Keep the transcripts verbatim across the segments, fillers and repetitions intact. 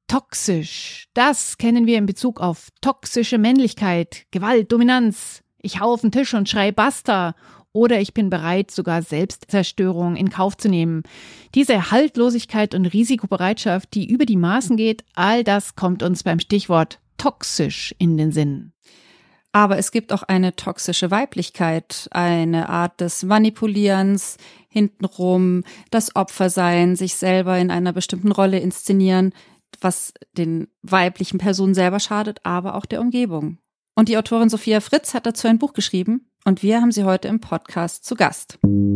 Toxisch, das kennen wir in Bezug auf toxische Männlichkeit, Gewalt, Dominanz. Ich hau auf den Tisch und schrei Basta. Oder ich bin bereit, sogar Selbstzerstörung in Kauf zu nehmen. Diese Haltlosigkeit und Risikobereitschaft, die über die Maßen geht, all das kommt uns beim Stichwort toxisch in den Sinn. Aber es gibt auch eine toxische Weiblichkeit, eine Art des Manipulierens, hintenrum, das Opfersein, sich selber in einer bestimmten Rolle inszenieren, was den weiblichen Personen selber schadet, aber auch der Umgebung. Und die Autorin Sophia Fritz hat dazu ein Buch geschrieben und wir haben sie heute im Podcast zu Gast.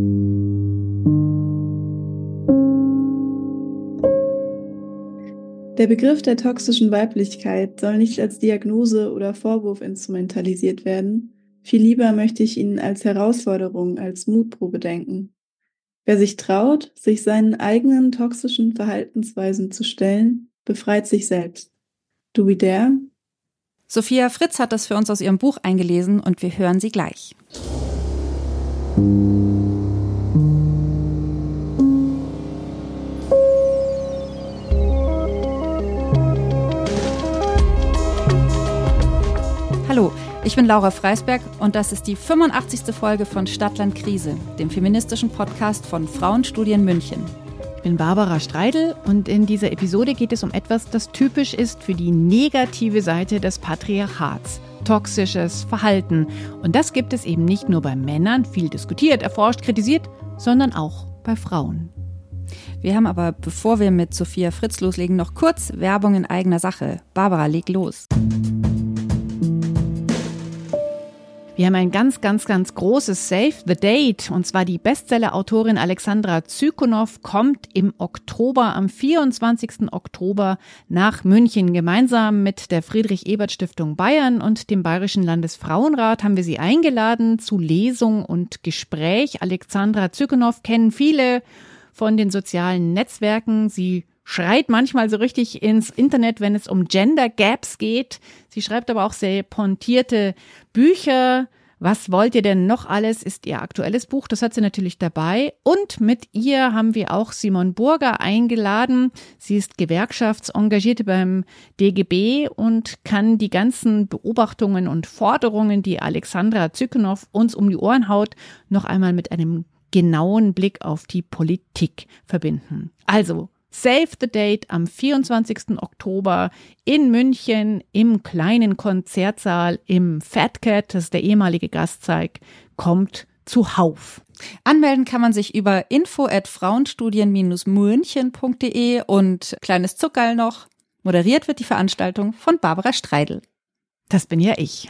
Der Begriff der toxischen Weiblichkeit soll nicht als Diagnose oder Vorwurf instrumentalisiert werden. Viel lieber möchte ich ihn als Herausforderung, als Mutprobe denken. Wer sich traut, sich seinen eigenen toxischen Verhaltensweisen zu stellen, befreit sich selbst. Do we dare? Sophia Fritz hat das für uns aus ihrem Buch eingelesen und wir hören sie gleich. Hallo, ich bin Laura Freisberg und das ist die fünfundachtzigste Folge von Stadtland Krise, dem feministischen Podcast von Frauenstudien München. Ich bin Barbara Streidel und in dieser Episode geht es um etwas, das typisch ist für die negative Seite des Patriarchats. Toxisches Verhalten. Und das gibt es eben nicht nur bei Männern, viel diskutiert, erforscht, kritisiert, sondern auch bei Frauen. Wir haben aber, bevor wir mit Sophia Fritz loslegen, noch kurz Werbung in eigener Sache. Barbara, leg los. Wir haben ein ganz, ganz, ganz großes Save the Date. Und zwar die Bestseller-Autorin Alexandra Zykunow kommt im Oktober, am vierundzwanzigsten Oktober nach München. Gemeinsam mit der Friedrich-Ebert-Stiftung Bayern und dem Bayerischen Landesfrauenrat haben wir sie eingeladen zu Lesung und Gespräch. Alexandra Zykunow kennen viele von den sozialen Netzwerken. Sie schreit manchmal so richtig ins Internet, wenn es um Gender Gaps geht. Sie schreibt aber auch sehr pointierte Bücher. Was wollt ihr denn noch alles, ist ihr aktuelles Buch. Das hat sie natürlich dabei. Und mit ihr haben wir auch Simon Burger eingeladen. Sie ist Gewerkschaftsengagierte beim D G B und kann die ganzen Beobachtungen und Forderungen, die Alexandra Zykunow uns um die Ohren haut, noch einmal mit einem genauen Blick auf die Politik verbinden. Also, Save the Date am vierundzwanzigsten Oktober in München im kleinen Konzertsaal im Fat Cat, das ist der ehemalige Gastzeig, kommt zuhauf. Anmelden kann man sich über info at frauenstudien münchen punkt de und kleines Zuckerl noch. Moderiert wird die Veranstaltung von Barbara Streidel. Das bin ja ich.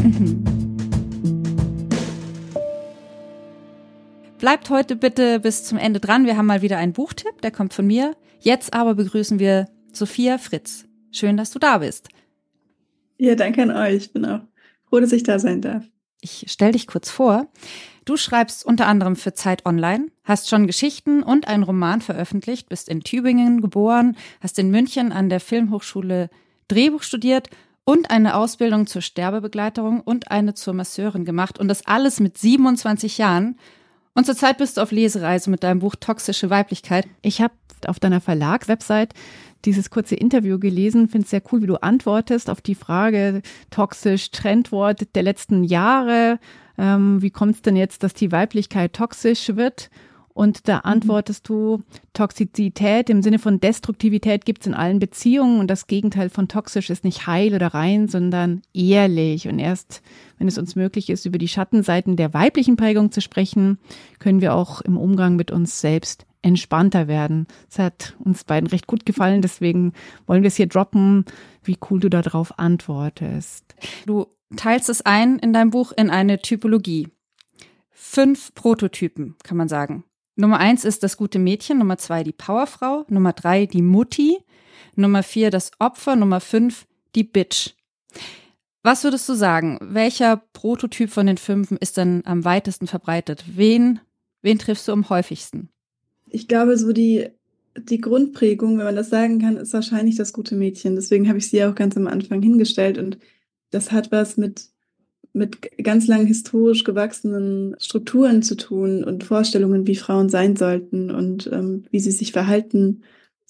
Bleibt heute bitte bis zum Ende dran. Wir haben mal wieder einen Buchtipp, der kommt von mir. Jetzt aber begrüßen wir Sophia Fritz. Schön, dass du da bist. Ja, danke an euch. Ich bin auch froh, dass ich da sein darf. Ich stell dich kurz vor. Du schreibst unter anderem für Zeit Online, hast schon Geschichten und einen Roman veröffentlicht, bist in Tübingen geboren, hast in München an der Filmhochschule Drehbuch studiert und eine Ausbildung zur Sterbebegleiterin und eine zur Masseurin gemacht. Und das alles mit siebenundzwanzig Jahren. Und zurzeit bist du auf Lesereise mit deinem Buch Toxische Weiblichkeit. Ich habe auf deiner Verlagswebsite dieses kurze Interview gelesen. Finde es sehr cool, wie du antwortest auf die Frage toxisch, Trendwort der letzten Jahre. Ähm, wie kommt es denn jetzt, dass die Weiblichkeit toxisch wird? Und da antwortest du, Toxizität im Sinne von Destruktivität gibt es in allen Beziehungen und das Gegenteil von toxisch ist nicht heil oder rein, sondern ehrlich. Und erst, wenn es uns möglich ist, über die Schattenseiten der weiblichen Prägung zu sprechen, können wir auch im Umgang mit uns selbst entspannter werden. Das hat uns beiden recht gut gefallen, deswegen wollen wir es hier droppen, wie cool du darauf antwortest. Du teilst es ein in deinem Buch in eine Typologie. Fünf Prototypen, kann man sagen. Nummer eins ist das gute Mädchen, Nummer zwei die Powerfrau, Nummer drei die Mutti, Nummer vier das Opfer, Nummer fünf die Bitch. Was würdest du sagen, welcher Prototyp von den fünf ist denn am weitesten verbreitet? Wen, wen triffst du am häufigsten? Ich glaube, so die, die Grundprägung, wenn man das sagen kann, ist wahrscheinlich das gute Mädchen. Deswegen habe ich sie auch ganz am Anfang hingestellt und das hat was mit mit ganz lang historisch gewachsenen Strukturen zu tun und Vorstellungen, wie Frauen sein sollten und ähm, wie sie sich verhalten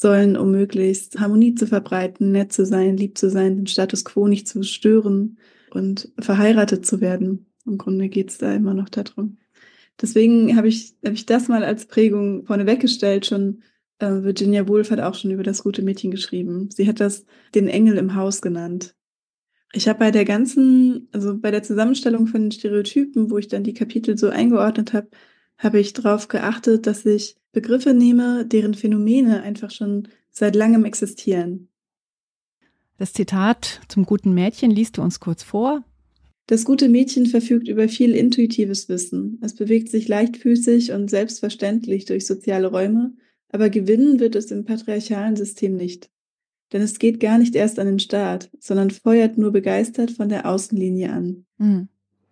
sollen, um möglichst Harmonie zu verbreiten, nett zu sein, lieb zu sein, den Status quo nicht zu stören und verheiratet zu werden. Im Grunde geht es da immer noch darum. Deswegen habe ich, hab ich das mal als Prägung vorne weggestellt. Schon äh, Virginia Woolf hat auch schon über das gute Mädchen geschrieben. Sie hat das den Engel im Haus genannt. Ich habe bei der ganzen, also bei der Zusammenstellung von den Stereotypen, wo ich dann die Kapitel so eingeordnet habe, habe ich darauf geachtet, dass ich Begriffe nehme, deren Phänomene einfach schon seit langem existieren. Das Zitat zum guten Mädchen liest du uns kurz vor. Das gute Mädchen verfügt über viel intuitives Wissen. Es bewegt sich leichtfüßig und selbstverständlich durch soziale Räume, aber gewinnen wird es im patriarchalen System nicht. Denn es geht gar nicht erst an den Start, sondern feuert nur begeistert von der Außenlinie an. Mhm.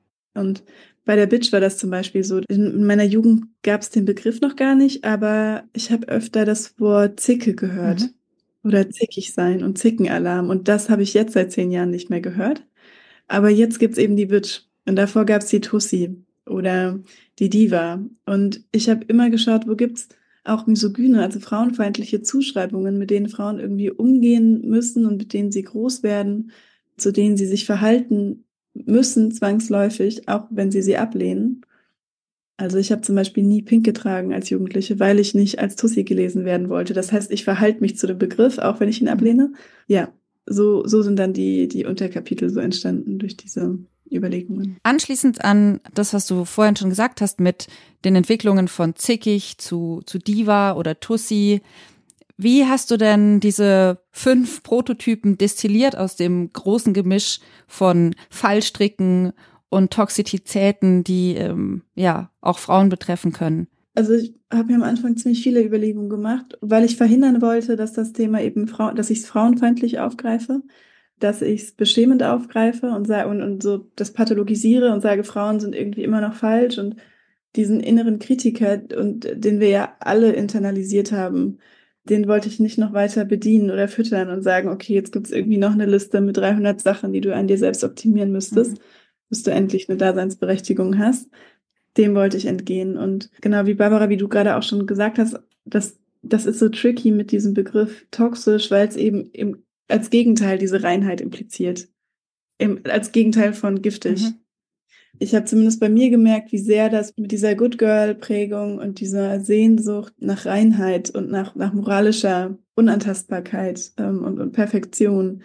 Und bei der Bitch war das zum Beispiel so. In meiner Jugend gab es den Begriff noch gar nicht, aber ich habe öfter das Wort Zicke gehört. Mhm. Oder zickig sein und Zickenalarm. Und das habe ich jetzt seit zehn Jahren nicht mehr gehört. Aber jetzt gibt's eben die Bitch und davor gab's die Tussi oder die Diva. Und ich habe immer geschaut, wo gibt's auch misogyne, also frauenfeindliche Zuschreibungen, mit denen Frauen irgendwie umgehen müssen und mit denen sie groß werden, zu denen sie sich verhalten müssen, zwangsläufig, auch wenn sie sie ablehnen. Also ich habe zum Beispiel nie pink getragen als Jugendliche, weil ich nicht als Tussi gelesen werden wollte. Das heißt, ich verhalte mich zu dem Begriff, auch wenn ich ihn ablehne. Ja. So, so sind dann die, die Unterkapitel so entstanden durch diese Überlegungen. Anschließend an das, was du vorhin schon gesagt hast mit den Entwicklungen von zickig zu, zu Diva oder Tussi, wie hast du denn diese fünf Prototypen destilliert aus dem großen Gemisch von Fallstricken und Toxizitäten, die ähm, ja auch Frauen betreffen können? Also ich habe mir am Anfang ziemlich viele Überlegungen gemacht, weil ich verhindern wollte, dass das Thema eben, Frau, dass ich es frauenfeindlich aufgreife, dass ich es beschämend aufgreife und, sage, und, und so das pathologisiere und sage, Frauen sind irgendwie immer noch falsch und diesen inneren Kritiker, und den wir ja alle internalisiert haben, den wollte ich nicht noch weiter bedienen oder füttern und sagen, okay, jetzt gibt es irgendwie noch eine Liste mit dreihundert Sachen, die du an dir selbst optimieren müsstest, mhm. bis du endlich eine Daseinsberechtigung hast. Dem wollte ich entgehen. Und genau wie Barbara, wie du gerade auch schon gesagt hast, das, das ist so tricky mit diesem Begriff toxisch, weil es eben im, als Gegenteil diese Reinheit impliziert. Im, als Gegenteil von giftig. Mhm. Ich habe zumindest bei mir gemerkt, wie sehr das mit dieser Good Girl-Prägung und dieser Sehnsucht nach Reinheit und nach, nach moralischer Unantastbarkeit ähm, und, und Perfektion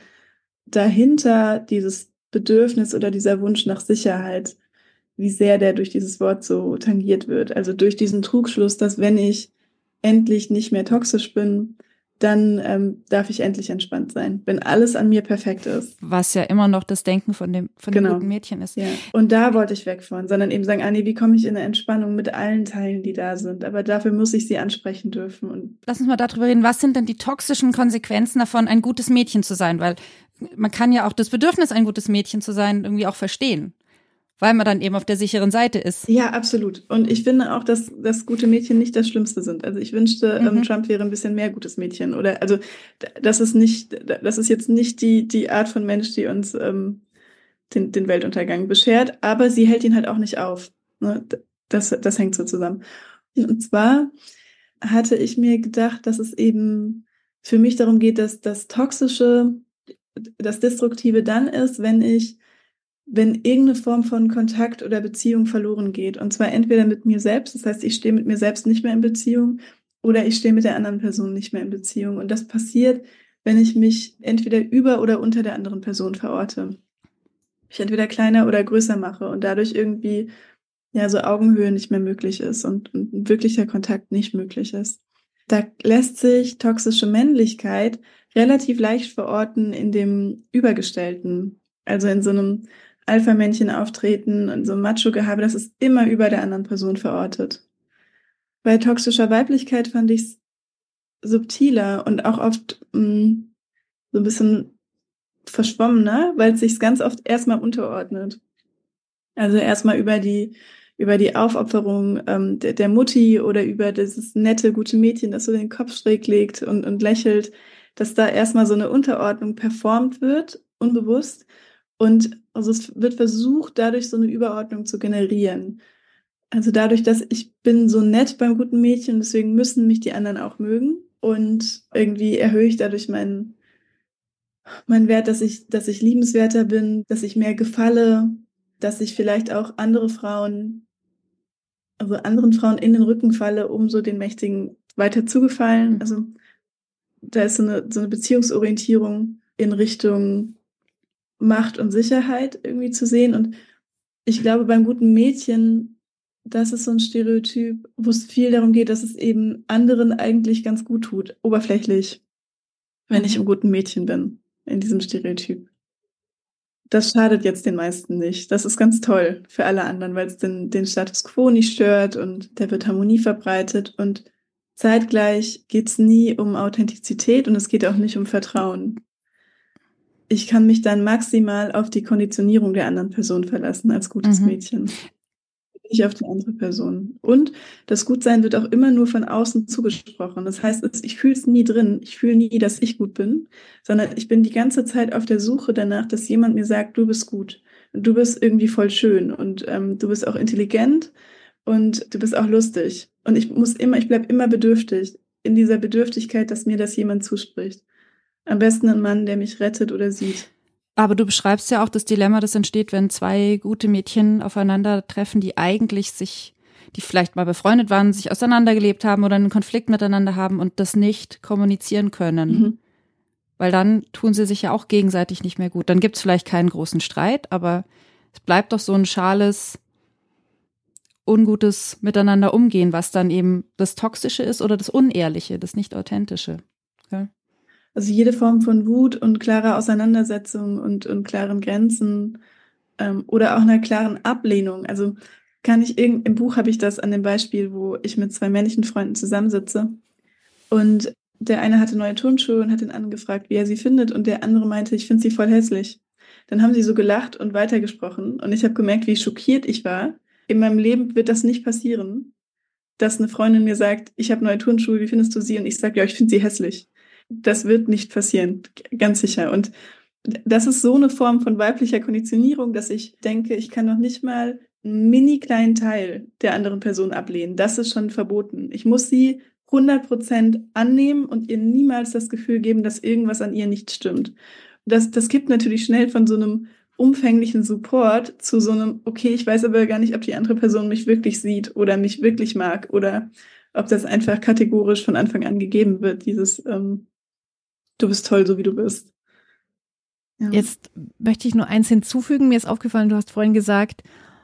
dahinter dieses Bedürfnis oder dieser Wunsch nach Sicherheit, wie sehr der durch dieses Wort so tangiert wird. Also durch diesen Trugschluss, dass wenn ich endlich nicht mehr toxisch bin, dann ähm, darf ich endlich entspannt sein, wenn alles an mir perfekt ist. Was ja immer noch das Denken von dem, von genau. dem guten Mädchen ist. Ja. Und da wollte ich weg von, sondern eben sagen, ah nee, wie komme ich in eine Entspannung mit allen Teilen, die da sind? Aber dafür muss ich sie ansprechen dürfen. Und lass uns mal darüber reden, was sind denn die toxischen Konsequenzen davon, ein gutes Mädchen zu sein? Weil man kann ja auch das Bedürfnis, ein gutes Mädchen zu sein, irgendwie auch verstehen. Weil man dann eben auf der sicheren Seite ist. Ja, absolut. Und ich finde auch, dass, dass gute Mädchen nicht das Schlimmste sind. Also ich wünschte, mhm. ähm, Trump wäre ein bisschen mehr gutes Mädchen. Oder also das ist nicht, das ist jetzt nicht die, die Art von Mensch, die uns ähm, den, den Weltuntergang beschert, aber sie hält ihn halt auch nicht auf. Ne? Das, das hängt so zusammen. Und zwar hatte ich mir gedacht, dass es eben für mich darum geht, dass das Toxische, das Destruktive dann ist, wenn ich wenn irgendeine Form von Kontakt oder Beziehung verloren geht. Und zwar entweder mit mir selbst, das heißt, ich stehe mit mir selbst nicht mehr in Beziehung, oder ich stehe mit der anderen Person nicht mehr in Beziehung. Und das passiert, wenn ich mich entweder über oder unter der anderen Person verorte. Ich entweder kleiner oder größer mache und dadurch irgendwie ja so Augenhöhe nicht mehr möglich ist und, und ein wirklicher Kontakt nicht möglich ist. Da lässt sich toxische Männlichkeit relativ leicht verorten in dem Übergestellten, also in so einem Alpha-Männchen auftreten und so Macho-Gehabe, das ist immer über der anderen Person verortet. Bei toxischer Weiblichkeit fand ich es subtiler und auch oft mh, so ein bisschen verschwommener, weil es sich ganz oft erstmal unterordnet. Also erstmal über die über die Aufopferung ähm, der, der Mutti oder über dieses nette, gute Mädchen, das so den Kopf schräg legt und, und lächelt, dass da erstmal so eine Unterordnung performt wird, unbewusst. Und also es wird versucht, dadurch so eine Überordnung zu generieren. Also dadurch, dass ich bin so nett beim guten Mädchen, deswegen müssen mich die anderen auch mögen. und irgendwie erhöhe ich dadurch meinen, meinen Wert, dass ich, dass ich liebenswerter bin, dass ich mehr gefalle, dass ich vielleicht auch andere Frauen, also anderen Frauen in den Rücken falle, um so den Mächtigen weiter zu gefallen. Also da ist so eine, so eine Beziehungsorientierung in Richtung Macht und Sicherheit irgendwie zu sehen. Und ich glaube, beim guten Mädchen, das ist so ein Stereotyp, wo es viel darum geht, dass es eben anderen eigentlich ganz gut tut, oberflächlich, wenn ich im guten Mädchen bin, in diesem Stereotyp. Das schadet jetzt den meisten nicht. Das ist ganz toll für alle anderen, weil es den, den Status quo nicht stört und da wird Harmonie verbreitet. Und zeitgleich geht es nie um Authentizität und es geht auch nicht um Vertrauen. Ich kann mich dann maximal auf die Konditionierung der anderen Person verlassen als gutes Mhm. Mädchen. Nicht auf die andere Person. Und das Gutsein wird auch immer nur von außen zugesprochen. Das heißt, ich fühle es nie drin. Ich fühle nie, dass ich gut bin, sondern ich bin die ganze Zeit auf der Suche danach, dass jemand mir sagt, du bist gut. Und du bist irgendwie voll schön und ähm, du bist auch intelligent und du bist auch lustig. Und ich muss immer, ich bleibe immer bedürftig. In dieser Bedürftigkeit, dass mir das jemand zuspricht. Am besten ein Mann, der mich rettet oder sieht. Aber du beschreibst ja auch das Dilemma, das entsteht, wenn zwei gute Mädchen aufeinandertreffen, die eigentlich sich, die vielleicht mal befreundet waren, sich auseinandergelebt haben oder einen Konflikt miteinander haben und das nicht kommunizieren können. Mhm. Weil dann tun sie sich ja auch gegenseitig nicht mehr gut. Dann gibt es vielleicht keinen großen Streit, aber es bleibt doch so ein schales, ungutes Miteinander umgehen, was dann eben das Toxische ist oder das Unehrliche, das Nicht-Authentische. Ja? Also jede Form von Wut und klarer Auseinandersetzung und, und klaren Grenzen ähm, oder auch einer klaren Ablehnung. Also kann ich irgend, im Buch habe ich das an dem Beispiel, wo ich mit zwei männlichen Freunden zusammensitze und der eine hatte neue Turnschuhe und hat den anderen gefragt, wie er sie findet und der andere meinte, ich finde sie voll hässlich. Dann haben sie so gelacht und weitergesprochen und ich habe gemerkt, wie schockiert ich war. In meinem Leben wird das nicht passieren, dass eine Freundin mir sagt, ich habe neue Turnschuhe, wie findest du sie? Und ich sage, ja, ich finde sie hässlich. Das wird nicht passieren, ganz sicher. Und das ist so eine Form von weiblicher Konditionierung, dass ich denke, ich kann noch nicht mal einen mini kleinen Teil der anderen Person ablehnen. Das ist schon verboten. Ich muss sie hundert Prozent annehmen und ihr niemals das Gefühl geben, dass irgendwas an ihr nicht stimmt. Das, das gibt natürlich schnell von so einem umfänglichen Support zu so einem, okay, ich weiß aber gar nicht, ob die andere Person mich wirklich sieht oder mich wirklich mag oder ob das einfach kategorisch von Anfang an gegeben wird, dieses ähm, du bist toll, so wie du bist. Ja. Jetzt möchte ich nur eins hinzufügen. Mir ist aufgefallen, du hast vorhin gesagt,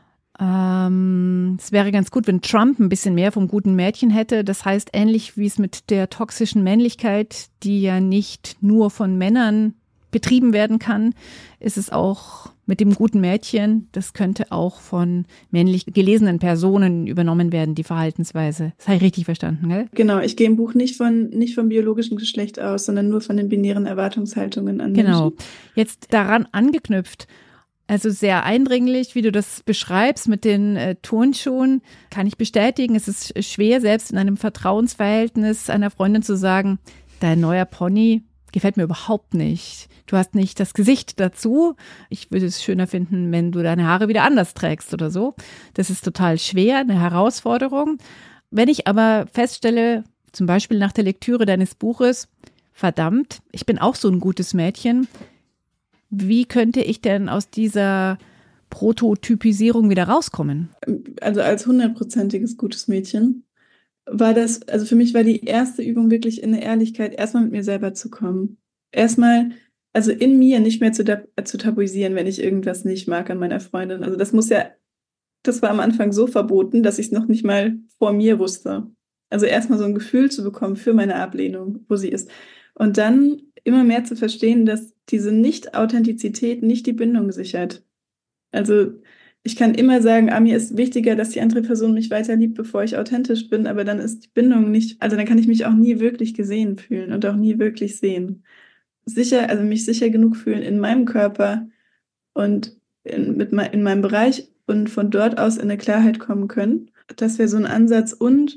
ähm, es wäre ganz gut, wenn Trump ein bisschen mehr vom guten Mädchen hätte. Das heißt, ähnlich wie es mit der toxischen Männlichkeit, die ja nicht nur von Männern betrieben werden kann, ist es auch mit dem guten Mädchen, das könnte auch von männlich gelesenen Personen übernommen werden, die Verhaltensweise. Das habe ich richtig verstanden, gell? Genau, ich gehe im Buch nicht von nicht vom biologischen Geschlecht aus, sondern nur von den binären Erwartungshaltungen an Genau. Menschen. Jetzt daran angeknüpft, also sehr eindringlich, wie du das beschreibst mit den äh, Turnschuhen, kann ich bestätigen. Es ist schwer, selbst in einem Vertrauensverhältnis einer Freundin zu sagen, dein neuer Pony gefällt mir überhaupt nicht. Du hast nicht das Gesicht dazu. Ich würde es schöner finden, wenn du deine Haare wieder anders trägst oder so. Das ist total schwer, eine Herausforderung. Wenn ich aber feststelle, zum Beispiel nach der Lektüre deines Buches, verdammt, ich bin auch so ein gutes Mädchen, wie könnte ich denn aus dieser Prototypisierung wieder rauskommen? Also als hundertprozentiges gutes Mädchen war das, also für mich war die erste Übung wirklich in der Ehrlichkeit, erstmal mit mir selber zu kommen. Erstmal, also in mir nicht mehr zu, zu tabuisieren, wenn ich irgendwas nicht mag an meiner Freundin. Also das muss ja, das war am Anfang so verboten, dass ich es noch nicht mal vor mir wusste. Also erstmal so ein Gefühl zu bekommen für meine Ablehnung, wo sie ist. Und dann immer mehr zu verstehen, dass diese Nicht-Authentizität nicht die Bindung sichert. Also ich kann immer sagen, ah, mir ist wichtiger, dass die andere Person mich weiter liebt, bevor ich authentisch bin, aber dann ist die Bindung nicht, also dann kann ich mich auch nie wirklich gesehen fühlen und auch nie wirklich sehen. Sicher, also mich sicher genug fühlen in meinem Körper und in, mit me- in meinem Bereich und von dort aus in eine Klarheit kommen können. Das wäre so ein Ansatz. Und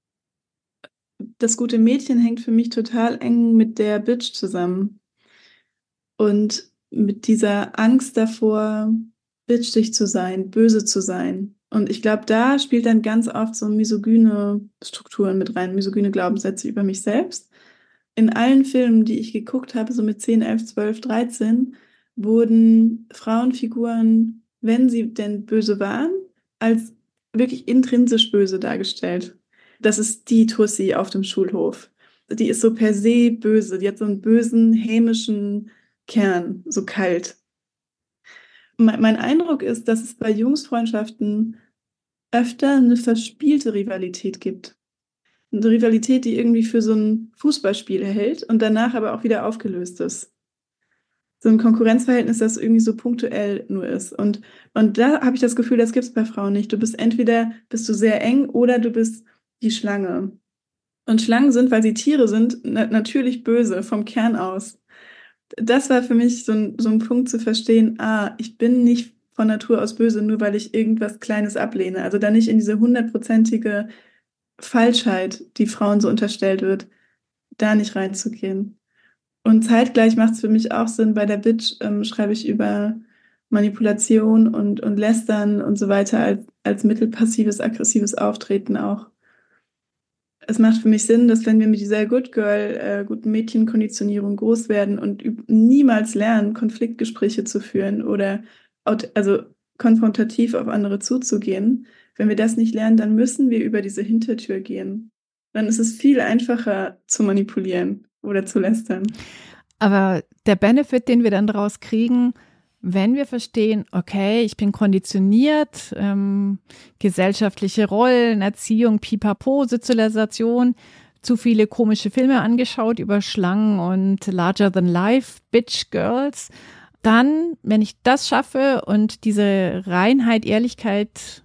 das gute Mädchen hängt für mich total eng mit der Bitch zusammen. Und mit dieser Angst davor, bitchig zu sein, böse zu sein. Und ich glaube, da spielt dann ganz oft so misogyne Strukturen mit rein, misogyne Glaubenssätze über mich selbst. In allen Filmen, die ich geguckt habe, so mit zehn, elf, zwölf, dreizehn, wurden Frauenfiguren, wenn sie denn böse waren, als wirklich intrinsisch böse dargestellt. Das ist die Tussi auf dem Schulhof. Die ist so per se böse. Die hat so einen bösen, hämischen Kern, so kalt. Mein, mein Eindruck ist, dass es bei Jungsfreundschaften öfter eine verspielte Rivalität gibt. Eine Rivalität, die irgendwie für so ein Fußballspiel hält und danach aber auch wieder aufgelöst ist. So ein Konkurrenzverhältnis, das irgendwie so punktuell nur ist. Und, und da habe ich das Gefühl, das gibt es bei Frauen nicht. Du bist entweder bist du sehr eng oder du bist die Schlange. Und Schlangen sind, weil sie Tiere sind, na- natürlich böse vom Kern aus. Das war für mich so ein, so ein Punkt zu verstehen, ah, ich bin nicht von Natur aus böse, nur weil ich irgendwas Kleines ablehne. Also da nicht in diese hundertprozentige Falschheit, die Frauen so unterstellt wird, da nicht reinzugehen. Und zeitgleich macht es für mich auch Sinn, bei der Bitch ähm, schreibe ich über Manipulation und, und Lästern und so weiter als, als Mittel passives, aggressives Auftreten auch. Es macht für mich Sinn, dass wenn wir mit dieser Good Girl, äh, guten Mädchenkonditionierung groß werden und üb- niemals lernen, Konfliktgespräche zu führen oder aut- also konfrontativ auf andere zuzugehen, wenn wir das nicht lernen, dann müssen wir über diese Hintertür gehen. Dann ist es viel einfacher zu manipulieren oder zu lästern. Aber der Benefit, den wir dann daraus kriegen, wenn wir verstehen, okay, ich bin konditioniert, ähm, gesellschaftliche Rollen, Erziehung, Pipapo, Sozialisation, zu viele komische Filme angeschaut über Schlangen und Larger than Life, Bitch Girls, dann, wenn ich das schaffe und diese Reinheit, Ehrlichkeit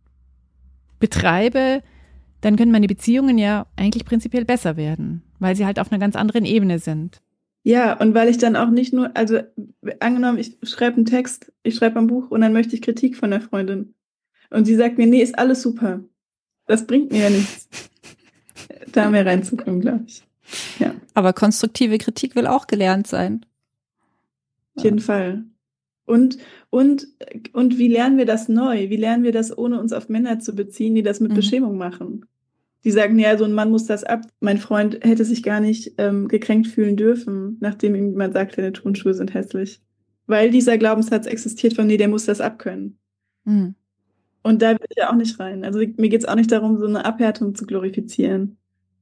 betreibe, dann können meine Beziehungen ja eigentlich prinzipiell besser werden, weil sie halt auf einer ganz anderen Ebene sind. Ja, und weil ich dann auch nicht nur, also angenommen, ich schreibe einen Text, ich schreibe ein Buch und dann möchte ich Kritik von der Freundin. Und sie sagt mir, nee, ist alles super. Das bringt mir ja nichts, da mehr reinzukommen, glaube ich. Ja, Aber konstruktive Kritik will auch gelernt sein. auf jeden Fall. Und, und, und wie lernen wir das neu? Wie lernen wir das, ohne uns auf Männer zu beziehen, die das mit Mhm. Beschämung machen? Die sagen, ja, so ein Mann muss das ab. Mein Freund hätte sich gar nicht ähm, gekränkt fühlen dürfen, nachdem ihm jemand sagt, deine Turnschuhe sind hässlich. Weil dieser Glaubenssatz existiert von, nee, der muss das abkönnen. Mhm. Und da will ich ja auch nicht rein. Also mir geht es auch nicht darum, so eine Abhärtung zu glorifizieren.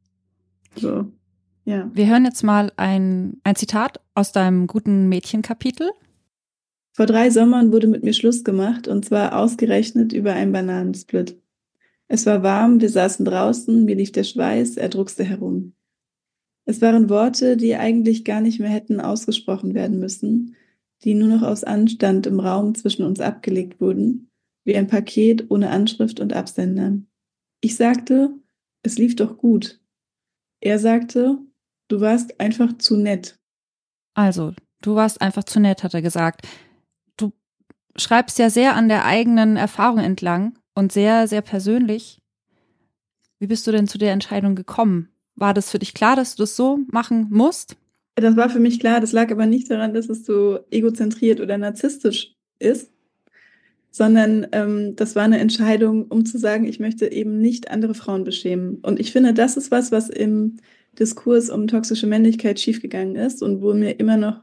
So, ja. Wir hören jetzt mal ein, ein Zitat aus deinem guten Mädchenkapitel. Vor drei Sommern wurde mit mir Schluss gemacht, und zwar ausgerechnet über einen Bananensplit. Es war warm, wir saßen draußen, mir lief der Schweiß, er druckste herum. Es waren Worte, die eigentlich gar nicht mehr hätten ausgesprochen werden müssen, die nur noch aus Anstand im Raum zwischen uns abgelegt wurden, wie ein Paket ohne Anschrift und Absender. Ich sagte, es lief doch gut. Er sagte, du warst einfach zu nett. Also, du warst einfach zu nett, hat er gesagt. Du schreibst ja sehr an der eigenen Erfahrung entlang und sehr, sehr persönlich. Wie bist du denn zu der Entscheidung gekommen? War das für dich klar, dass du das so machen musst? Das war für mich klar, das lag aber nicht daran, dass es so egozentriert oder narzisstisch ist, sondern ähm, das war eine Entscheidung, um zu sagen, ich möchte eben nicht andere Frauen beschämen. Und ich finde, das ist was, was im Diskurs um toxische Männlichkeit schiefgegangen ist und wo mir immer noch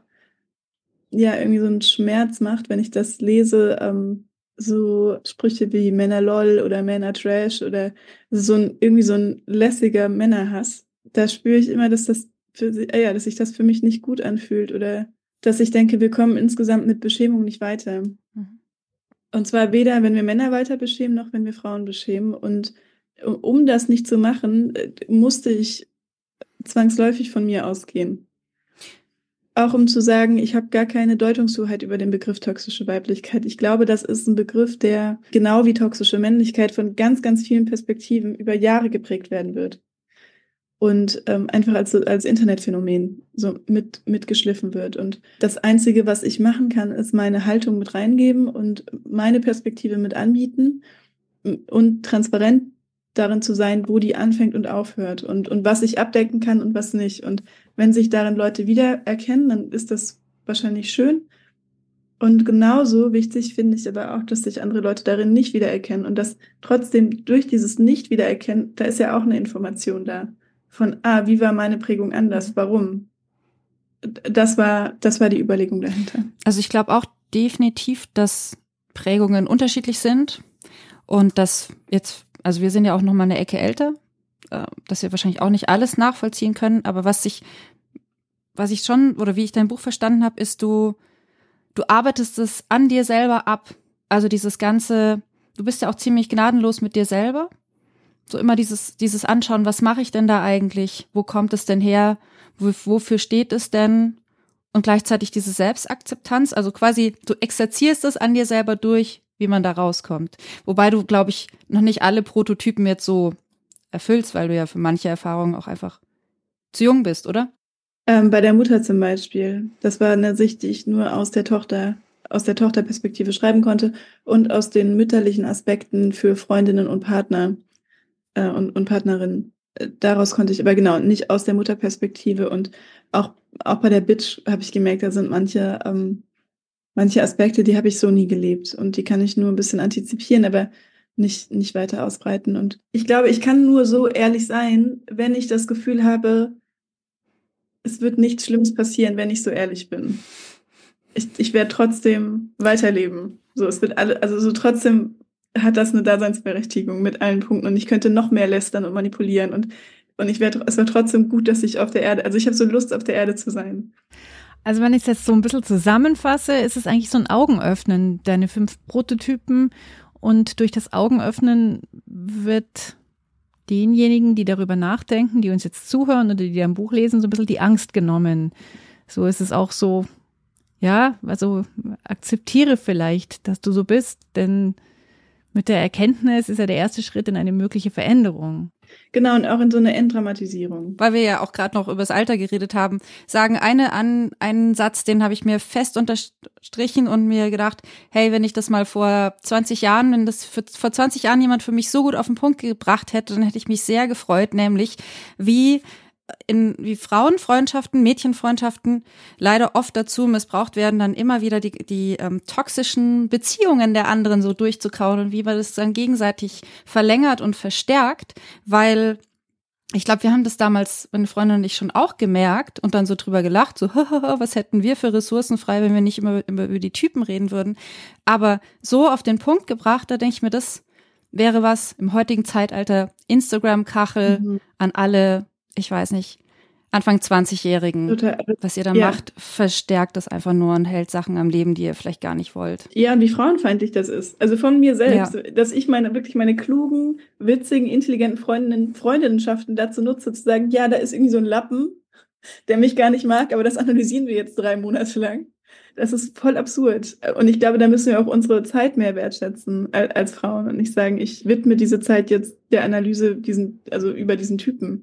ja irgendwie so einen Schmerz macht, wenn ich das lese, ähm, so Sprüche wie Männer lol oder Männer Trash oder so ein irgendwie so ein lässiger Männerhass. Da spüre ich immer, dass das für sie, äh, ja, dass sich das für mich nicht gut anfühlt oder dass ich denke, wir kommen insgesamt mit Beschämung nicht weiter. Mhm. Und zwar weder, wenn wir Männer weiter beschämen, noch wenn wir Frauen beschämen. Und um das nicht zu machen, äh, musste ich zwangsläufig von mir ausgehen. Auch um zu sagen, ich habe gar keine Deutungshoheit über den Begriff toxische Weiblichkeit. Ich glaube, das ist ein Begriff, der genau wie toxische Männlichkeit von ganz, ganz vielen Perspektiven über Jahre geprägt werden wird. Und ähm, einfach als, als Internetphänomen so mit, mitgeschliffen wird. Und das Einzige, was ich machen kann, ist meine Haltung mit reingeben und meine Perspektive mit anbieten und transparent darin zu sein, wo die anfängt und aufhört und, und was ich abdecken kann und was nicht. Und wenn sich darin Leute wiedererkennen, dann ist das wahrscheinlich schön. Und genauso wichtig finde ich aber auch, dass sich andere Leute darin nicht wiedererkennen und dass trotzdem durch dieses Nicht-Wiedererkennen, da ist ja auch eine Information da. von, ah, wie war meine Prägung anders? Warum? Das war, das war die Überlegung dahinter. Also ich glaube auch definitiv, dass Prägungen unterschiedlich sind und dass jetzt, also wir sind ja auch noch mal eine Ecke älter, dass wir wahrscheinlich auch nicht alles nachvollziehen können, aber was ich, was ich schon, oder wie ich dein Buch verstanden habe, ist, du, du arbeitest es an dir selber ab. Also dieses ganze, du bist ja auch ziemlich gnadenlos mit dir selber. So immer dieses, dieses Anschauen, was mache ich denn da eigentlich? Wo kommt es denn her? Wo, wofür steht es denn? Und gleichzeitig diese Selbstakzeptanz, also quasi, du exerzierst es an dir selber durch, wie man da rauskommt. Wobei du, glaube ich, noch nicht alle Prototypen jetzt so erfüllst, weil du ja für manche Erfahrungen auch einfach zu jung bist, oder? Ähm, bei der Mutter zum Beispiel. Das war eine Sicht, die ich nur aus der Tochter, aus der Tochterperspektive schreiben konnte und aus den mütterlichen Aspekten für Freundinnen und Partner äh, und, und Partnerinnen. Daraus konnte ich, aber genau, nicht aus der Mutterperspektive. Und auch, auch bei der Bitch habe ich gemerkt, da sind manche, ähm, manche Aspekte, die habe ich so nie gelebt. Und die kann ich nur ein bisschen antizipieren, aber nicht, nicht weiter ausbreiten. Und ich glaube, ich kann nur so ehrlich sein, wenn ich das Gefühl habe, es wird nichts Schlimmes passieren, wenn ich so ehrlich bin. Ich, ich werde trotzdem weiterleben. So, es wird alle, also so trotzdem hat das eine Daseinsberechtigung mit allen Punkten und ich könnte noch mehr lästern und manipulieren und, und ich werde, es wäre trotzdem gut, dass ich auf der Erde, also ich habe so Lust, auf der Erde zu sein. Also wenn ich es jetzt so ein bisschen zusammenfasse, ist es eigentlich so ein Augenöffnen, deine fünf Prototypen, und durch das Augenöffnen wird denjenigen, die darüber nachdenken, die uns jetzt zuhören oder die ein Buch lesen, so ein bisschen die Angst genommen. So ist es auch so, ja, also akzeptiere vielleicht, dass du so bist, denn mit der Erkenntnis ist ja der erste Schritt in eine mögliche Veränderung. Genau, und auch in so eine Enddramatisierung. Weil wir ja auch gerade noch über das Alter geredet haben, sagen eine an einen Satz, den habe ich mir fest unterstrichen und mir gedacht, hey, wenn ich das mal vor zwanzig Jahren, wenn das für, vor zwanzig Jahren jemand für mich so gut auf den Punkt gebracht hätte, dann hätte ich mich sehr gefreut, nämlich wie in wie Frauenfreundschaften, Mädchenfreundschaften leider oft dazu missbraucht werden, dann immer wieder die, die ähm, toxischen Beziehungen der anderen so durchzukauen und wie man das dann gegenseitig verlängert und verstärkt, weil ich glaube, wir haben das damals, meine Freundin und ich, schon auch gemerkt und dann so drüber gelacht, so, was hätten wir für Ressourcen frei, wenn wir nicht immer, immer über die Typen reden würden. Aber so auf den Punkt gebracht, da denke ich mir, das wäre was im heutigen Zeitalter, Instagram-Kachel mhm. an alle, ich weiß nicht, Anfang zwanzigjährigen, Total. Was ihr da ja. macht, verstärkt das einfach nur und hält Sachen am Leben, die ihr vielleicht gar nicht wollt. Ja, und wie frauenfeindlich das ist. Also von mir selbst, ja. dass ich meine wirklich meine klugen, witzigen, intelligenten Freundinnen, Freundinnenschaften dazu nutze, zu sagen, ja, da ist irgendwie so ein Lappen, der mich gar nicht mag, aber das analysieren wir jetzt drei Monate lang. Das ist voll absurd. Und ich glaube, da müssen wir auch unsere Zeit mehr wertschätzen als, als Frauen und nicht sagen, ich widme diese Zeit jetzt der Analyse diesen, also über diesen Typen.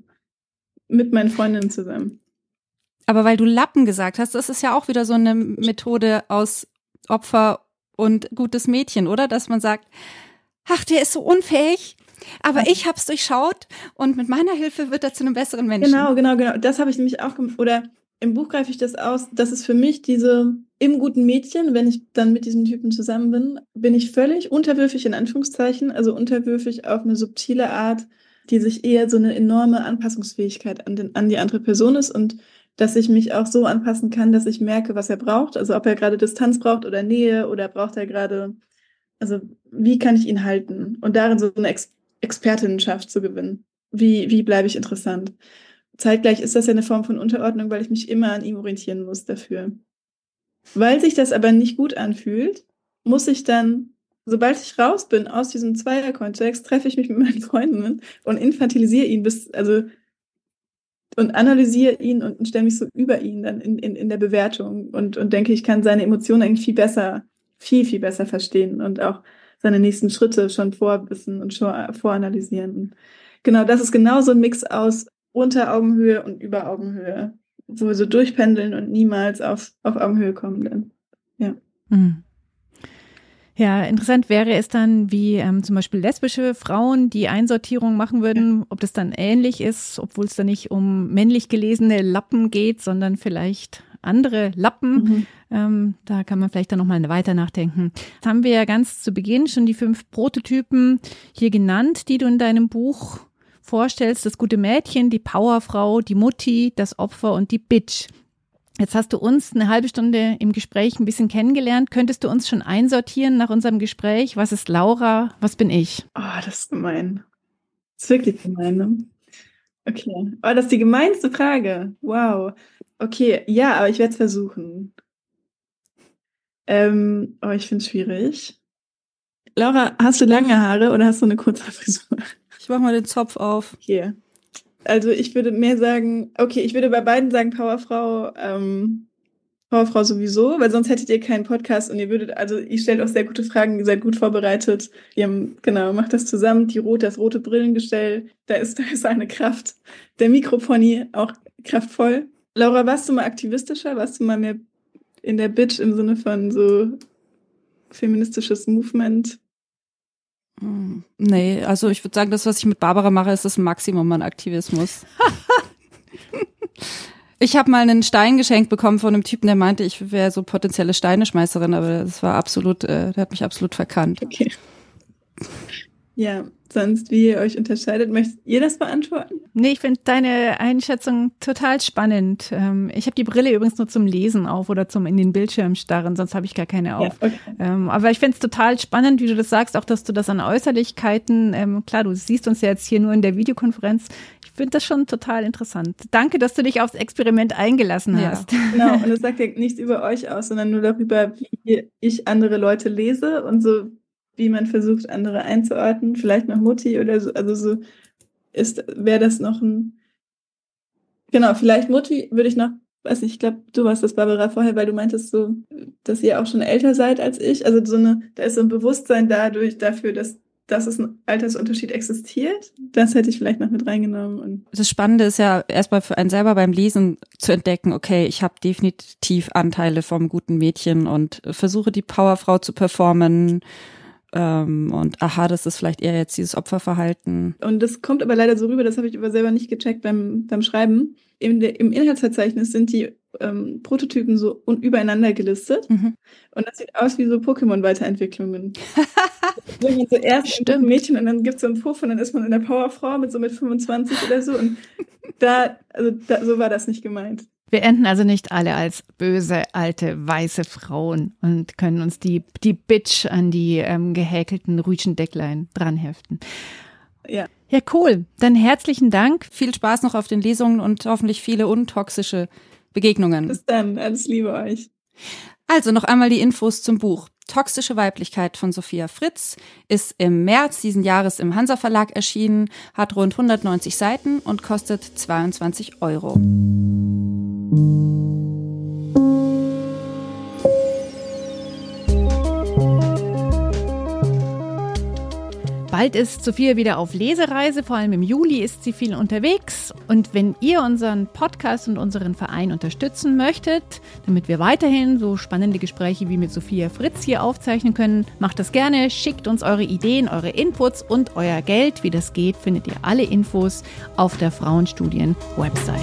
Mit meinen Freundinnen zusammen. Aber weil du Lappen gesagt hast, das ist ja auch wieder so eine Methode aus Opfer und gutes Mädchen, oder? Dass man sagt, ach, der ist so unfähig, aber ich hab's durchschaut und mit meiner Hilfe wird er zu einem besseren Menschen. Genau, genau, genau. Das habe ich nämlich auch, oder im Buch greife ich das aus, das ist für mich diese, im guten Mädchen, wenn ich dann mit diesem Typen zusammen bin, bin ich völlig unterwürfig in Anführungszeichen, also unterwürfig auf eine subtile Art, die sich eher so eine enorme Anpassungsfähigkeit an, den, an die andere Person ist und dass ich mich auch so anpassen kann, dass ich merke, was er braucht. Also ob er gerade Distanz braucht oder Nähe oder braucht er gerade, also wie kann ich ihn halten und darin so eine Ex- Expertinnenschaft zu gewinnen. Wie, wie bleibe ich interessant? Zeitgleich ist das ja eine Form von Unterordnung, weil ich mich immer an ihm orientieren muss dafür. Weil sich das aber nicht gut anfühlt, muss ich dann, sobald ich raus bin aus diesem Zweierkontext, treffe ich mich mit meinen Freundinnen und infantilisiere ihn bis, also und analysiere ihn und stelle mich so über ihn dann in, in, in der Bewertung und, und denke, ich kann seine Emotionen eigentlich viel besser, viel, viel besser verstehen und auch seine nächsten Schritte schon vorwissen und schon voranalysieren. Und genau, das ist genau so ein Mix aus unter Augenhöhe und über Augenhöhe, wo wir so durchpendeln und niemals auf, auf Augenhöhe kommen dann. Ja. Mhm. Ja, interessant wäre es dann, wie ähm, zum Beispiel lesbische Frauen die Einsortierung machen würden, ja. ob das dann ähnlich ist, obwohl es da nicht um männlich gelesene Lappen geht, sondern vielleicht andere Lappen. Mhm. Ähm, da kann man vielleicht dann nochmal weiter nachdenken. Jetzt haben wir ja ganz zu Beginn schon die fünf Prototypen hier genannt, die du in deinem Buch vorstellst, das gute Mädchen, die Powerfrau, die Mutti, das Opfer und die Bitch. Jetzt hast du uns eine halbe Stunde im Gespräch ein bisschen kennengelernt. Könntest du uns schon einsortieren nach unserem Gespräch? Was ist Laura? Was bin ich? Oh, das ist gemein. Das ist wirklich gemein, ne? Okay. Oh, das ist die gemeinste Frage. Wow. Okay, ja, aber ich werde es versuchen. Ähm, oh, ich finde es schwierig. Laura, hast du lange Haare oder hast du eine kurze Frisur? Ich mach mal den Zopf auf. Okay. Also ich würde mehr sagen, okay, ich würde bei beiden sagen Powerfrau, ähm, Powerfrau sowieso, weil sonst hättet ihr keinen Podcast und ihr würdet, also ihr stellt auch sehr gute Fragen, ihr seid gut vorbereitet. Ihr haben, genau, macht das zusammen, die rote, das rote Brillengestell, da ist, da ist eine Kraft. Der Mikropony auch kraftvoll. Laura, warst du mal aktivistischer? Warst du mal mehr in der Bitch im Sinne von so feministisches Movement? Hm, nee, also ich würde sagen, das, was ich mit Barbara mache, ist das Maximum an Aktivismus. Ich habe mal einen Stein geschenkt bekommen von einem Typen, der meinte, ich wäre so potenzielle Steineschmeißerin, aber das war absolut, äh, der hat mich absolut verkannt. Okay. Ja, sonst, wie ihr euch unterscheidet, möchtet ihr das beantworten? Nee, ich finde deine Einschätzung total spannend. Ähm, ich habe die Brille übrigens nur zum Lesen auf oder zum in den Bildschirm starren, sonst habe ich gar keine auf. Ja, okay. Ähm, aber ich finde es total spannend, wie du das sagst, auch dass du das an Äußerlichkeiten, ähm, klar, du siehst uns ja jetzt hier nur in der Videokonferenz. Ich finde das schon total interessant. Danke, dass du dich aufs Experiment eingelassen hast. Ja, genau, und es sagt ja nichts über euch aus, sondern nur darüber, wie ich andere Leute lese und so, wie man versucht, andere einzuordnen, vielleicht noch Mutti oder so, also so ist, wäre das noch ein, genau, vielleicht Mutti würde ich noch, weiß nicht, ich glaube, du warst das, Barbara, vorher, weil du meintest so, dass ihr auch schon älter seid als ich, also so eine, da ist so ein Bewusstsein dadurch, dafür, dass, dass es ein Altersunterschied existiert, das hätte ich vielleicht noch mit reingenommen. Und das Spannende ist ja erstmal für einen selber beim Lesen zu entdecken, okay, ich habe definitiv Anteile vom guten Mädchen und versuche die Powerfrau zu performen. Und aha, das ist vielleicht eher jetzt dieses Opferverhalten. Und das kommt aber leider so rüber, das habe ich aber selber nicht gecheckt beim, beim Schreiben. Im, Im Inhaltsverzeichnis sind die ähm, Prototypen so un- übereinander gelistet. Mhm. Und das sieht aus wie so Pokémon-Weiterentwicklungen. Wenn man so erst ein Mädchen und dann gibt es so einen Puff und dann ist man in der Powerfrau mit so mit fünfundzwanzig oder so. Und da, also da, so war das nicht gemeint. Wir enden also nicht alle als böse, alte, weiße Frauen und können uns die, die Bitch an die ähm, gehäkelten Rütschendecklein dranheften. Ja. Ja, cool. Dann herzlichen Dank. Viel Spaß noch auf den Lesungen und hoffentlich viele untoxische Begegnungen. Bis dann. Alles Liebe euch. Also noch einmal die Infos zum Buch. Toxische Weiblichkeit von Sophia Fritz ist im März diesen Jahres im Hansa Verlag erschienen, hat rund hundertneunzig Seiten und kostet zweiundzwanzig Euro. Bald ist Sophia wieder auf Lesereise, vor allem im Juli ist sie viel unterwegs. Und wenn ihr unseren Podcast und unseren Verein unterstützen möchtet, damit wir weiterhin so spannende Gespräche wie mit Sophia Fritz hier aufzeichnen können, macht das gerne, schickt uns eure Ideen, eure Inputs und euer Geld. Wie das geht, findet ihr alle Infos auf der Frauenstudien-Website.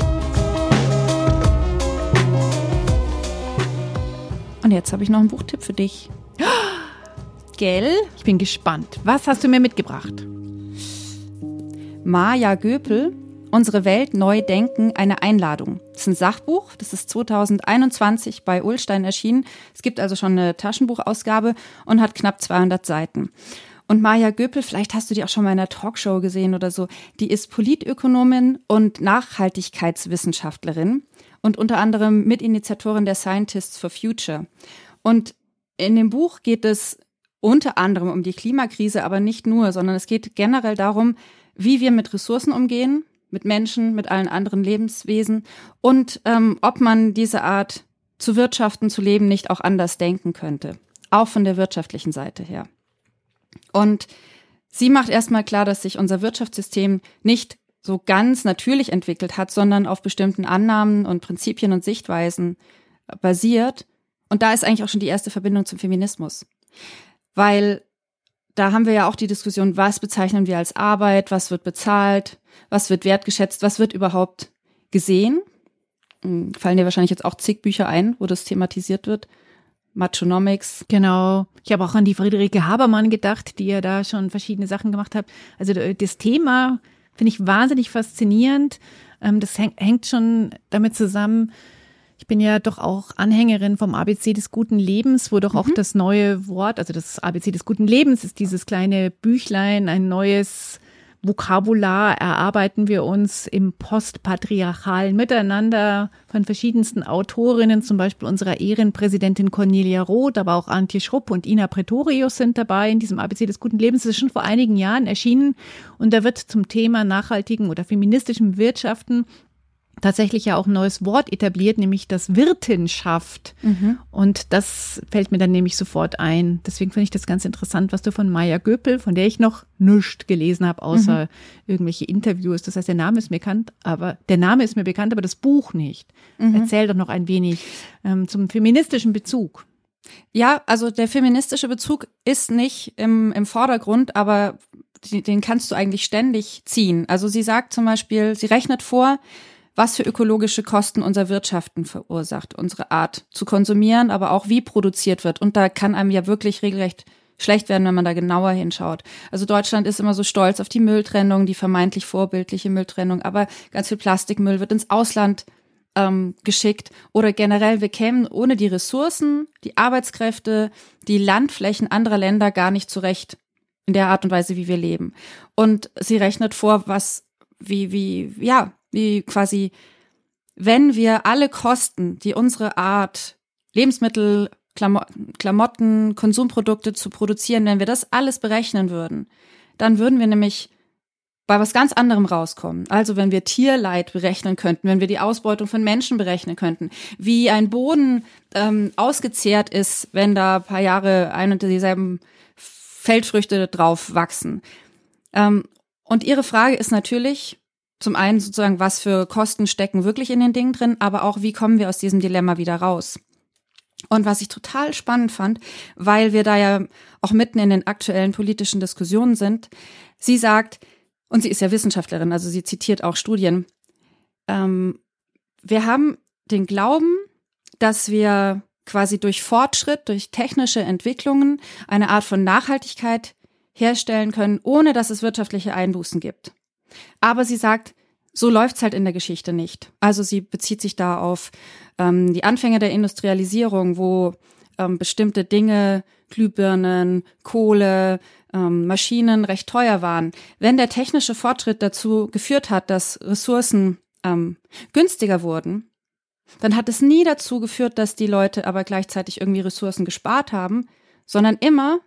Und jetzt habe ich noch einen Buchtipp für dich. Gell? Ich bin gespannt. Was hast du mir mitgebracht? Maja Göpel, Unsere Welt neu denken, eine Einladung. Das ist ein Sachbuch, das ist zweitausendeinundzwanzig bei Ullstein erschienen. Es gibt also schon eine Taschenbuchausgabe und hat knapp zweihundert Seiten. Und Maja Göpel, vielleicht hast du die auch schon mal in einer Talkshow gesehen oder so, die ist Politökonomin und Nachhaltigkeitswissenschaftlerin und unter anderem Mitinitiatorin der Scientists for Future. Und in dem Buch geht es unter anderem um die Klimakrise, aber nicht nur, sondern es geht generell darum, wie wir mit Ressourcen umgehen, mit Menschen, mit allen anderen Lebenswesen und ähm, ob man diese Art zu wirtschaften, zu leben nicht auch anders denken könnte, auch von der wirtschaftlichen Seite her. Und sie macht erstmal klar, dass sich unser Wirtschaftssystem nicht so ganz natürlich entwickelt hat, sondern auf bestimmten Annahmen und Prinzipien und Sichtweisen basiert. Und da ist eigentlich auch schon die erste Verbindung zum Feminismus. Weil da haben wir ja auch die Diskussion, was bezeichnen wir als Arbeit, was wird bezahlt, was wird wertgeschätzt, was wird überhaupt gesehen. Fallen dir wahrscheinlich jetzt auch zig Bücher ein, wo das thematisiert wird. Machonomics. Genau. Ich habe auch an die Friederike Habermann gedacht, die ja da schon verschiedene Sachen gemacht hat. Also das Thema, finde ich wahnsinnig faszinierend. Ähm, das häng, hängt schon damit zusammen, ich bin ja doch auch Anhängerin vom A B C des guten Lebens, wo doch mhm. auch das neue Wort, also das A B C des guten Lebens ist dieses kleine Büchlein, ein neues Vokabular erarbeiten wir uns im postpatriarchalen Miteinander von verschiedensten Autorinnen, zum Beispiel unserer Ehrenpräsidentin Cornelia Roth, aber auch Antje Schrupp und Ina Pretorius sind dabei in diesem A B C des guten Lebens. Das ist schon vor einigen Jahren erschienen und da wird zum Thema nachhaltigen oder feministischem Wirtschaften tatsächlich ja auch ein neues Wort etabliert, nämlich das Wirtenschaft. Mhm. Und das fällt mir dann nämlich sofort ein. Deswegen finde ich das ganz interessant, was du von Maya Göpel, von der ich noch nichts gelesen habe, außer mhm. irgendwelche Interviews. Das heißt, der Name ist mir bekannt, aber der Name ist mir bekannt, aber das Buch nicht. Mhm. Erzähl doch noch ein wenig ähm, zum feministischen Bezug. Ja, also der feministische Bezug ist nicht im, im Vordergrund, aber den kannst du eigentlich ständig ziehen. Also sie sagt zum Beispiel, sie rechnet vor, was für ökologische Kosten unser Wirtschaften verursacht, unsere Art zu konsumieren, aber auch wie produziert wird. Und da kann einem ja wirklich regelrecht schlecht werden, wenn man da genauer hinschaut. Also Deutschland ist immer so stolz auf die Mülltrennung, die vermeintlich vorbildliche Mülltrennung, aber ganz viel Plastikmüll wird ins Ausland ähm, geschickt. Oder generell, wir kämen ohne die Ressourcen, die Arbeitskräfte, die Landflächen anderer Länder gar nicht zurecht in der Art und Weise, wie wir leben. Und sie rechnet vor, was, wie, wie, ja, wie quasi, wenn wir alle Kosten, die unsere Art, Lebensmittel, Klamo- Klamotten, Konsumprodukte zu produzieren, wenn wir das alles berechnen würden, dann würden wir nämlich bei was ganz anderem rauskommen. Also wenn wir Tierleid berechnen könnten, wenn wir die Ausbeutung von Menschen berechnen könnten, wie ein Boden ähm, ausgezehrt ist, wenn da ein paar Jahre ein und dieselben Feldfrüchte drauf wachsen. Ähm, und ihre Frage ist natürlich, zum einen sozusagen, was für Kosten stecken wirklich in den Dingen drin, aber auch, wie kommen wir aus diesem Dilemma wieder raus? Und was ich total spannend fand, weil wir da ja auch mitten in den aktuellen politischen Diskussionen sind, sie sagt, und sie ist ja Wissenschaftlerin, also sie zitiert auch Studien, ähm, wir haben den Glauben, dass wir quasi durch Fortschritt, durch technische Entwicklungen eine Art von Nachhaltigkeit herstellen können, ohne dass es wirtschaftliche Einbußen gibt. Aber sie sagt, so läuft's halt in der Geschichte nicht. Also sie bezieht sich da auf ähm, die Anfänge der Industrialisierung, wo ähm, bestimmte Dinge, Glühbirnen, Kohle, ähm, Maschinen recht teuer waren. Wenn der technische Fortschritt dazu geführt hat, dass Ressourcen ähm, günstiger wurden, dann hat es nie dazu geführt, dass die Leute aber gleichzeitig irgendwie Ressourcen gespart haben, sondern immer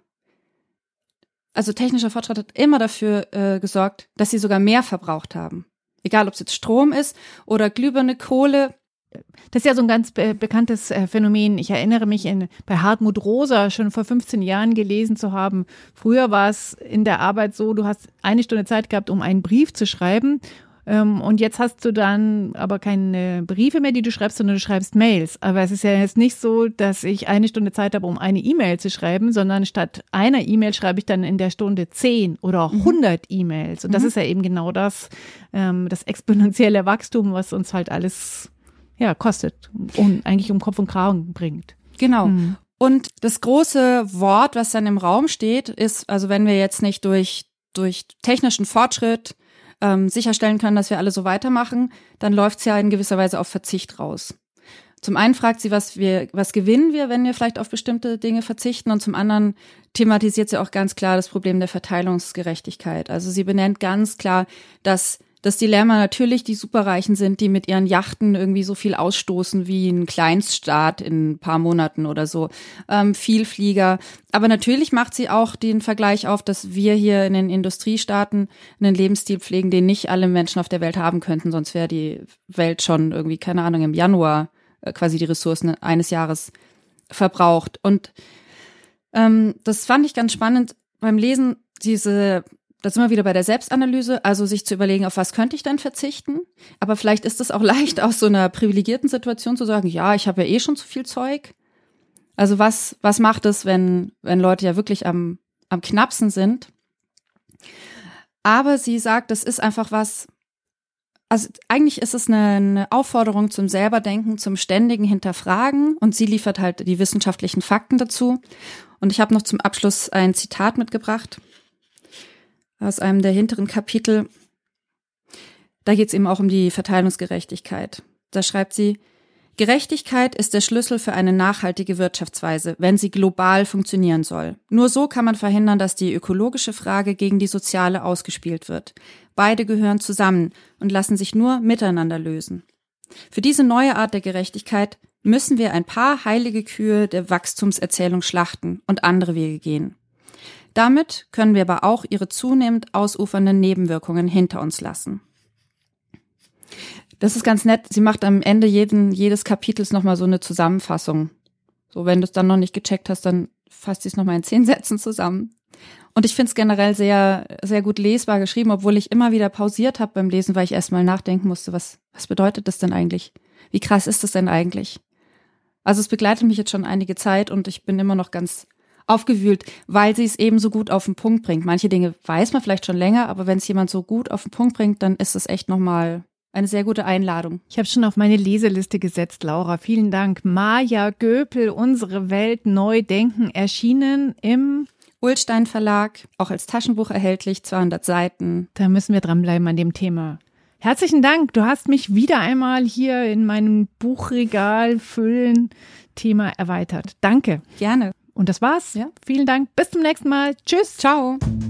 Also technischer Fortschritt hat immer dafür äh, gesorgt, dass sie sogar mehr verbraucht haben. Egal, ob es jetzt Strom ist oder Glühbirne, Kohle. Das ist ja so ein ganz be- bekanntes äh, Phänomen. Ich erinnere mich in, bei Hartmut Rosa schon vor fünfzehn Jahren gelesen zu haben. Früher war es in der Arbeit so, du hast eine Stunde Zeit gehabt, um einen Brief zu schreiben. Ähm, und jetzt hast du dann aber keine Briefe mehr, die du schreibst, sondern du schreibst Mails. Aber es ist ja jetzt nicht so, dass ich eine Stunde Zeit habe, um eine E-Mail zu schreiben, sondern statt einer E-Mail schreibe ich dann in der Stunde zehn oder hundert mhm. E-Mails. Und das mhm. ist ja eben genau das, ähm, das exponentielle Wachstum, was uns halt alles ja, kostet und eigentlich um Kopf und Kragen bringt. Genau. Mhm. Und das große Wort, was dann im Raum steht, ist, also wenn wir jetzt nicht durch, durch technischen Fortschritt ähm, sicherstellen können, dass wir alle so weitermachen, dann läuft es ja in gewisser Weise auf Verzicht raus. Zum einen fragt sie, was wir, was gewinnen wir, wenn wir vielleicht auf bestimmte Dinge verzichten, und zum anderen thematisiert sie auch ganz klar das Problem der Verteilungsgerechtigkeit. Also sie benennt ganz klar, dass das Dilemma natürlich die Superreichen sind, die mit ihren Yachten irgendwie so viel ausstoßen wie ein Kleinststaat in ein paar Monaten oder so. Ähm, Vielflieger. Aber natürlich macht sie auch den Vergleich auf, dass wir hier in den Industriestaaten einen Lebensstil pflegen, den nicht alle Menschen auf der Welt haben könnten. Sonst wäre die Welt schon irgendwie, keine Ahnung, im Januar äh, quasi die Ressourcen eines Jahres verbraucht. Und ähm, das fand ich ganz spannend beim Lesen, diese Da sind wir wieder bei der Selbstanalyse, also sich zu überlegen, auf was könnte ich denn verzichten? Aber vielleicht ist es auch leicht, aus so einer privilegierten Situation zu sagen, ja, ich habe ja eh schon zu viel Zeug. Also was was macht es, wenn wenn Leute ja wirklich am am knappsten sind? Aber sie sagt, das ist einfach was, also eigentlich ist es eine, eine Aufforderung zum Selberdenken, zum ständigen Hinterfragen, und sie liefert halt die wissenschaftlichen Fakten dazu. Und ich habe noch zum Abschluss ein Zitat mitgebracht aus einem der hinteren Kapitel. Da geht es eben auch um die Verteilungsgerechtigkeit. Da schreibt sie, Gerechtigkeit ist der Schlüssel für eine nachhaltige Wirtschaftsweise, wenn sie global funktionieren soll. Nur so kann man verhindern, dass die ökologische Frage gegen die soziale ausgespielt wird. Beide gehören zusammen und lassen sich nur miteinander lösen. Für diese neue Art der Gerechtigkeit müssen wir ein paar heilige Kühe der Wachstumserzählung schlachten und andere Wege gehen. Damit können wir aber auch ihre zunehmend ausufernden Nebenwirkungen hinter uns lassen. Das ist ganz nett. Sie macht am Ende jeden, jedes Kapitels nochmal so eine Zusammenfassung. So, wenn du es dann noch nicht gecheckt hast, dann fasst sie es nochmal in zehn Sätzen zusammen. Und ich finde es generell sehr, sehr gut lesbar geschrieben, obwohl ich immer wieder pausiert habe beim Lesen, weil ich erstmal nachdenken musste, was, was bedeutet das denn eigentlich? Wie krass ist das denn eigentlich? Also es begleitet mich jetzt schon einige Zeit und ich bin immer noch ganz aufgewühlt, weil sie es eben so gut auf den Punkt bringt. Manche Dinge weiß man vielleicht schon länger, aber wenn es jemand so gut auf den Punkt bringt, dann ist es echt nochmal eine sehr gute Einladung. Ich habe schon auf meine Leseliste gesetzt, Laura. Vielen Dank. Maja Göpel, Unsere Welt neu denken, erschienen im Ullstein Verlag, auch als Taschenbuch erhältlich, zweihundert Seiten. Da müssen wir dranbleiben an dem Thema. Herzlichen Dank. Du hast mich wieder einmal hier in meinem Buchregal füllen Thema erweitert. Danke. Gerne. Und das war's. Ja. Vielen Dank. Bis zum nächsten Mal. Tschüss. Ciao.